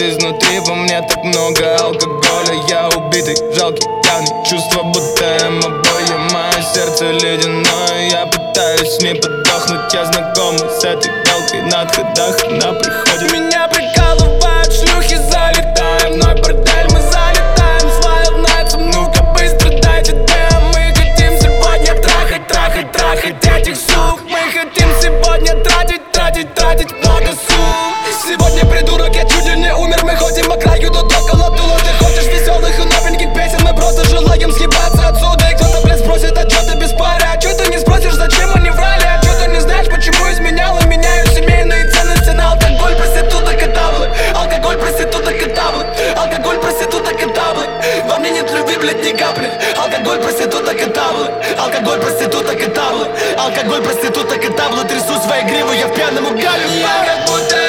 изнутри, во мне так много алкоголя. Я убитый, жалкий, пьяный, чувство будто обои. Мое сердце ледяное, я пытаюсь не подохнуть. Я знакомый с этой белкой на отходах, она приходит. Меня прикалывают шлюхи, залетаем в мой бордель, мы залетаем с Wild Nights. Ну-ка быстро дайте дым, мы хотим сегодня трахать, трахать, трахать этих сук. Мы хотим сегодня тратить много сумм. Сегодня, придурок, я чуть ли не умер. Мы ходим по краю до колотула. Ты хочешь веселых и новеньких песен, мы просто желаем съебаться отсюда. И кто-то, блядь, спросит, а чё ты без пары? А чё ты не спросишь, зачем они врали? А чё ты не знаешь, почему изменяла? Меняю семейные ценности на алкоголь, проституток и таблы. Алкоголь, проституток и таблы. Алкоголь, проституток и таблы. Во мне нет любви, блядь, ни капли. Алкоголь, проституток и таблы. Алкоголь, проституток и таблы. Алкоголь, проституток и таблы. Трясу свои гривы, я в пьяном угале. Я как будто